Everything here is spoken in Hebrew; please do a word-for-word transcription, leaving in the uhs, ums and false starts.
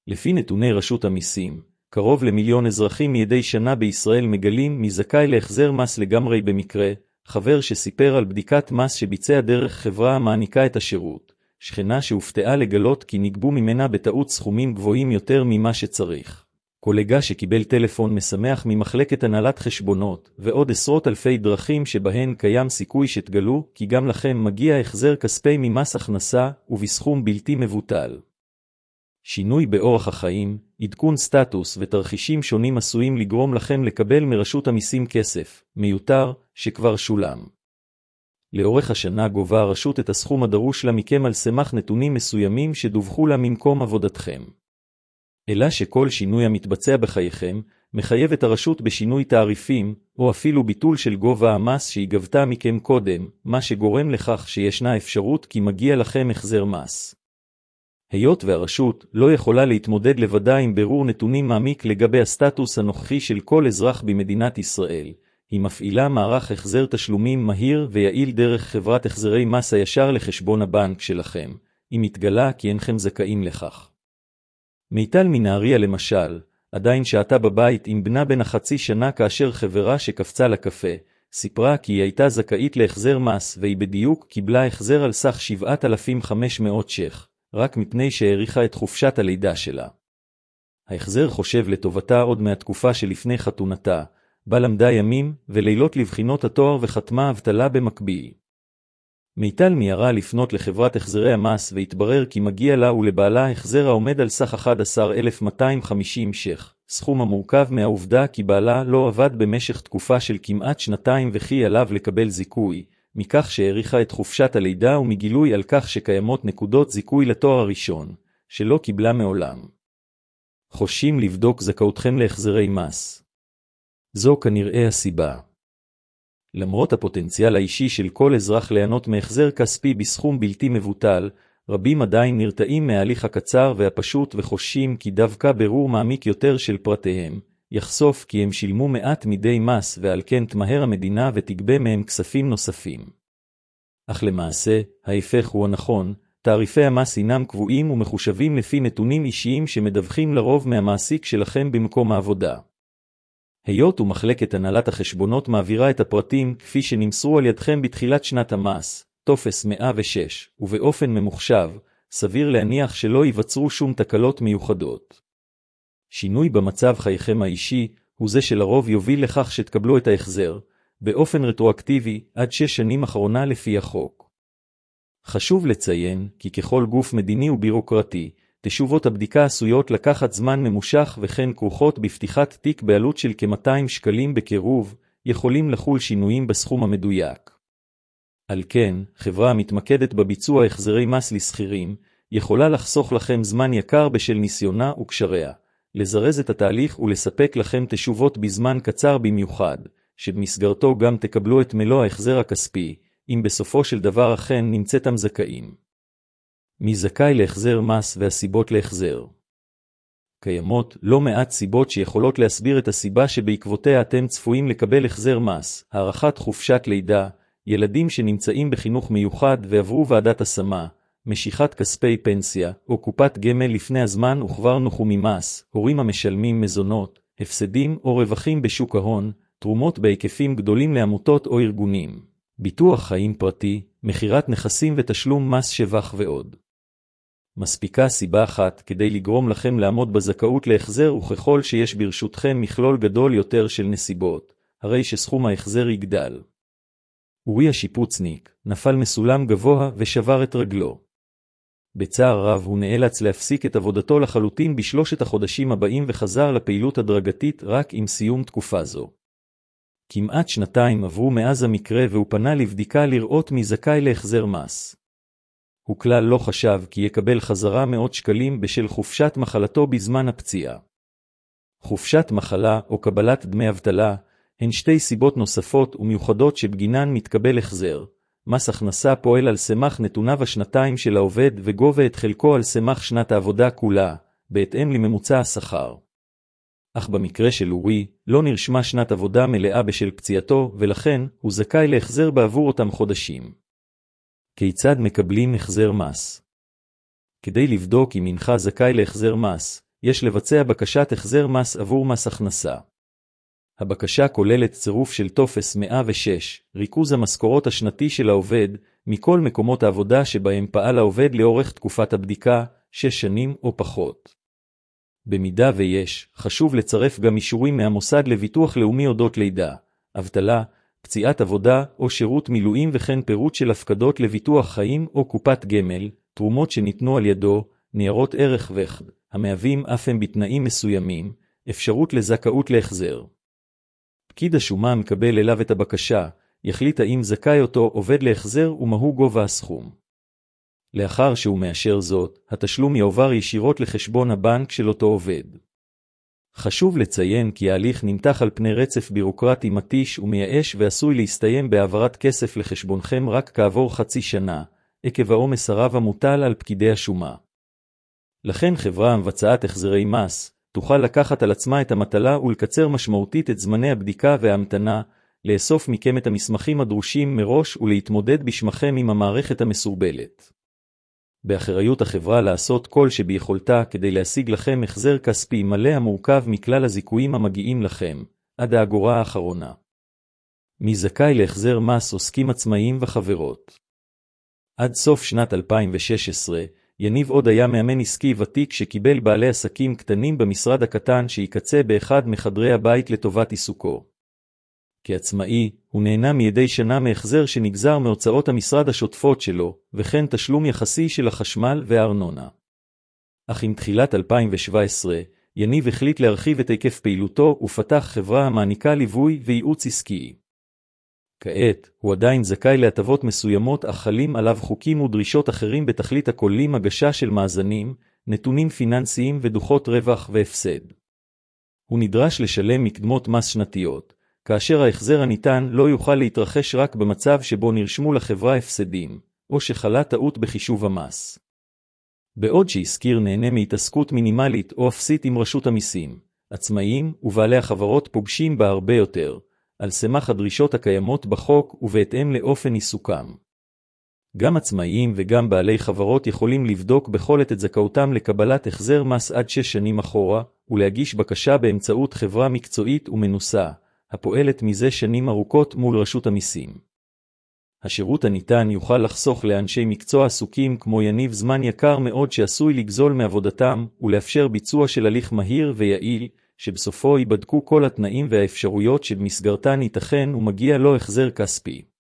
לפי נתוני רשות המיסים, קרוב למיליון אזרחים מדי שנה בישראל מגלים מי זכאי להחזר מס לגמרי במקרה. חבר שסיפר על בדיקת מס שביצע דרך חברה המעניקה את השירות, שכנה שהופתעה לגלות כי נגבו ממנה בטעות סכומים גבוהים יותר ממה שצריך. קולגה שקיבל טלפון משמח ממחלקת הנהלת חשבונות, ועוד עשרות אלפי דרכים שבהן קיים סיכוי שתגלו כי גם לכם מגיע החזר כספי ממס הכנסה ובסכום בלתי מבוטל. שינוי באורח החיים, עדכון סטטוס ותרחישים שונים עשויים לגרום לכם לקבל מרשות המיסים כסף מיותר שכבר שולם. לאורך השנה גובה הרשות את הסכום הדרוש לה מכם על סמך נתונים מסוימים שדווחו לה ממקום עבודתכם. אלא שכל שינוי המתבצע בחייכם מחייב את הרשות בשינוי תעריפים או אפילו ביטול של גובה המס שהיא גבתה מכם קודם, מה שגורם לכך שישנה אפשרות כי מגיע לכם החזר מס. היות והרשות לא יכולה להתמודד לבדה עם בירור נתונים מעמיק לגבי הסטטוס הנוכחי של כל אזרח במדינת ישראל, היא מפעילה מערך החזר תשלומים מהיר ויעיל דרך חברת החזרי מס הישר לחשבון הבנק שלכם, אם מתגלה כי אינכם זכאים לכך. מיטל מנהריה למשל, עדיין שעתה בבית עם בנה בן החצי שנה כאשר חברה שקפצה לקפה, סיפרה כי היא הייתה זכאית להחזר מס והיא בדיוק קיבלה החזר על סך שבעת אלפים וחמש מאות ש"ח, רק מפני שהאריכה את חופשת הלידה שלה. ההחזר חושב לטובתה עוד מהתקופה שלפני חתונתה, בה למדה ימים ולילות לבחינות התואר וחתמה אבטלה במקביל. מיטל מיהרה לפנות לחברת החזרי המס והתברר כי מגיע לה ולבעלה החזר העומד על סך אחד עשר אלף מאתיים וחמישים ש"ח, סכום המורכב מהעובדה כי בעלה לא עבד במשך תקופה של כמעט שנתיים וכי עליו לקבל זיכוי, מכך שהאריכה את חופשת הלידה ומגילוי על כך שקיימות נקודות זיכוי לתואר הראשון, שלא קיבלה מעולם. חושים לבדוק זכאותכם להחזרי מס. זו כנראה הסיבה. למרות הפוטנציאל האישי של כל אזרח ליהנות מהחזר כספי בסכום בלתי מבוטל, רבים עדיין נרתעים מההליך הקצר והפשוט וחושים כי דווקא ברור מעמיק יותר של פרטיהם, יחשוף כי הם שילמו מעט מדי מס ועל כן תמהר המדינה ותגבה מהם כספים נוספים. אך למעשה, ההפך הוא הנכון, תעריפי המס אינם קבועים ומחושבים לפי נתונים אישיים שמדווחים לרוב מהמעסיק שלכם במקום העבודה. היות ומחלקת הנהלת החשבונות מעבירה את הפרטים כפי שנמסרו על ידכם בתחילת שנת המס, טופס מאה ושש, ובאופן ממוחשב, סביר להניח שלא ייווצרו שום תקלות מיוחדות. שינוי במצב חייכם האישי הוא זה שלרוב יוביל לכך שתקבלו את ההחזר, באופן רטרואקטיבי עד שש שנים אחרונה לפי החוק. חשוב לציין כי ככל גוף מדיני ובירוקרטי, תשובות הבדיקה עשויות לקחת זמן ממושך וכן כרוכות בפתיחת תיק בעלות של כ-מאתיים שקלים בקירוב, יכולים לחול שינויים בסכום המדויק. על כן, חברה המתמקדת בביצוע החזרי מס לסחירים, יכולה לחסוך לכם זמן יקר בשל ניסיונה וקשריה, לזרז את התהליך ולספק לכם תשובות בזמן קצר במיוחד, שבמסגרתו גם תקבלו את מלוא ההחזר הכספי, אם בסופו של דבר אכן נמצאתם זכאים. מי זכאי להחזר מס והסיבות להחזר? קיימות לא מעט סיבות שיכולות להסביר את הסיבה שבעקבותיה אתם צפויים לקבל החזר מס, הארכת חופשת לידה, ילדים שנמצאים בחינוך מיוחד ועברו ועדת השמה, משיכת כספי פנסיה או קופת גמל לפני הזמן וכבר נוחו ממס, הורים המשלמים מזונות, הפסדים או רווחים בשוק ההון, תרומות בהיקפים גדולים לעמותות או ארגונים, ביטוח חיים פרטי, מחירת נכסים ותשלום מס שבח ועוד. מספיקה סיבה אחת כדי לגרום לכם לעמוד בזכאות להחזר וככל שיש ברשותכם מכלול גדול יותר של נסיבות, הרי שסכום ההחזר יגדל. אורי השיפוצניק נפל מסולם גבוה ושבר את רגלו. בצער רב הוא נאלץ להפסיק את עבודתו לחלוטין בשלושת החודשים הבאים וחזר לפעילות הדרגתית רק עם סיום תקופה זו. כמעט שנתיים עברו מאז המקרה והוא פנה לבדיקה לראות מי זכאי להחזר מס. הוא כלל לא חשב כי יקבל חזרה מאות שקלים בשל חופשת מחלתו בזמן הפציעה. חופשת מחלה או קבלת דמי אבטלה הן שתי סיבות נוספות ומיוחדות שבגינן מתקבל החזר. מס הכנסה פועל על סמך נתוניו השנתיים של העובד וגובה את חלקו על סמך שנת העבודה כולה, בהתאם לממוצע השכר. אך במקרה של אורי, לא נרשמה שנת עבודה מלאה בשל פציעתו ולכן הוא זכאי להחזר בעבור אותם חודשים. כיצד מקבלים החזר מס? כדי לבדוק אם אינך זכאי להחזר מס, יש לבצע בקשת החזר מס עבור מס הכנסה. הבקשה כוללת צירוף של טופס מאה ושש, ריכוז המשכורות השנתי של העובד, מכל מקומות העבודה שבהם פעל העובד לאורך תקופת הבדיקה, שש שנים או פחות. במידה ויש, חשוב לצרף גם אישורים מהמוסד לביטוח לאומי אודות לידה, אבטלה, פציעת עבודה או שירות מילואים וכן פירוט של הפקדות לביטוח חיים או קופת גמל, תרומות שניתנו על ידו, ניירות ערך וכו', המהווים אף הם בתנאים מסוימים, אפשרות לזכאות להחזר. פקיד השומה מקבל אליו את הבקשה, יחליט האם זכאי אותו עובד להחזר ומהו גובה הסכום. לאחר שהוא מאשר זאת, התשלום יועבר ישירות לחשבון הבנק של אותו עובד. חשוב לציין כי ההליך נמתח על פני רצף בירוקרטי מתיש ומייאש ועשוי להסתיים בהעברת כסף לחשבונכם רק כעבור חצי שנה, עקב העומס הרב המוטל על פקידי השומה. לכן חברה המבצעת החזרי מס, תוכל לקחת על עצמה את המטלה ולקצר משמעותית את זמני הבדיקה וההמתנה, לאסוף מכם את המסמכים הדרושים מראש ולהתמודד בשמכם עם המערכת המסורבלת. באחריות החברה לעשות כל שביכולתה כדי להשיג לכם החזר כספי מלא המורכב מכלל הזיכויים המגיעים לכם, עד האגורה האחרונה. מי זכאי להחזר מס עוסקים עצמאיים וחברות. עד סוף שנת אלפיים ושש עשרה, יניב עוד היה מאמן עסקי ותיק שקיבל בעלי עסקים קטנים במשרד הקטן שיקצה באחד מחדרי הבית לטובת עיסוקו. כעצמאי, הוא נהנה מידי שנה מהחזר שנגזר מהוצאות המשרד השוטפות שלו, וכן תשלום יחסי של החשמל והארנונה. אך עם תחילת אלפיים שבע עשרה, יניב החליט להרחיב את היקף פעילותו ופתח חברה המעניקה ליווי וייעוץ עסקי. כעת, הוא עדיין זכאי להטבות מסוימות אך חלים עליו חוקים ודרישות אחרים בתכלית הכוללים הגשה של מאזנים, נתונים פיננסיים ודוחות רווח והפסד. הוא נדרש לשלם מקדמות מס שנתיות, כאשר ההחזר הניתן לא יוכל להתרחש רק במצב שבו נרשמו לחברה הפסדים, או שחלה טעות בחישוב המס. בעוד שהזכיר נהנה מהתעסקות מינימלית או אפסית עם רשות המיסים, עצמאיים ובעלי החברות פוגשים בה הרבה יותר, על סמך הדרישות הקיימות בחוק ובהתאם לאופן עיסוקם. גם עצמאיים וגם בעלי חברות יכולים לבדוק בכל עת את זכאותם לקבלת החזר מס עד שש שנים אחורה, ולהגיש בקשה באמצעות חברה מקצועית ומנוסה, הפועלת מזה שנים ארוכות מול רשות המיסים. השירות הניתן יוכל לחסוך לאנשי מקצוע עסוקים כמו יניב זמן יקר מאוד שעשוי לגזול מעבודתם, ולאפשר ביצוע של הליך מהיר ויעיל, שבסופו ייבדקו כל התנאים והאפשרויות שבמסגרתן ייתכן ומגיע לו החזר כספי.